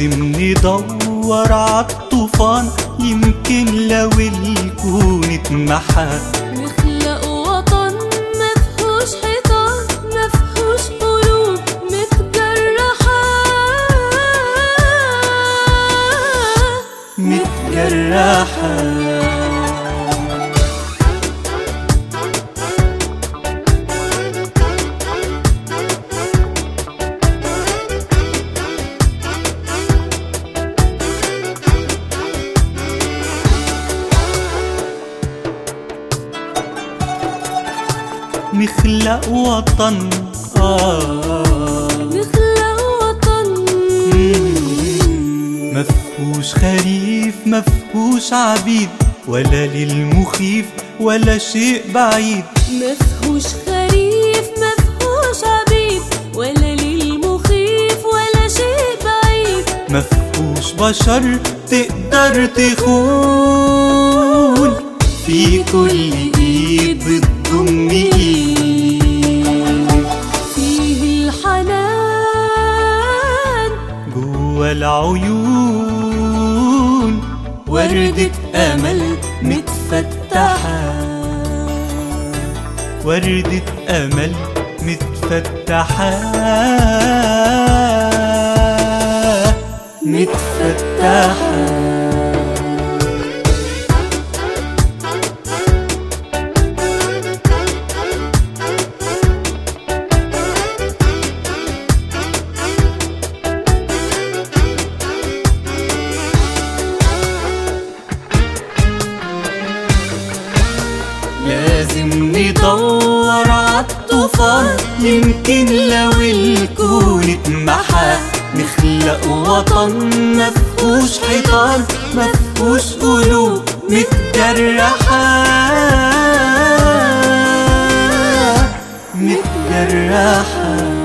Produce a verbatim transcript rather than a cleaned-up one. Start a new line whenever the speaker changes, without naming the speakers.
لازم ندور عالطوفان، يمكن لو الكون اتمحى
نخلق وطن مفهوش حيطان، مفهوش قلوب متجرحة
متجرحة. نخلق وطن آه
نخلق وطن
مفهوش خريف مفهوش عبيد، ولا للمخيف ولا شيء بعيد.
مفهوش خريف مفهوش عبيد، ولا للمخيف ولا شيء بعيد.
مفهوش بشر تقدر تخون، في كل ايد بتضم ايد.
فيه الحنان
جوا العيون وردة امل متفتحة، وردة امل متفتحة متفتحة. لازم ندور عالطوفان، يمكن لو الكون اتمحى. نخلق وطن مفهوش حيطان، مفهوش قلوب متجرحة متجرحة.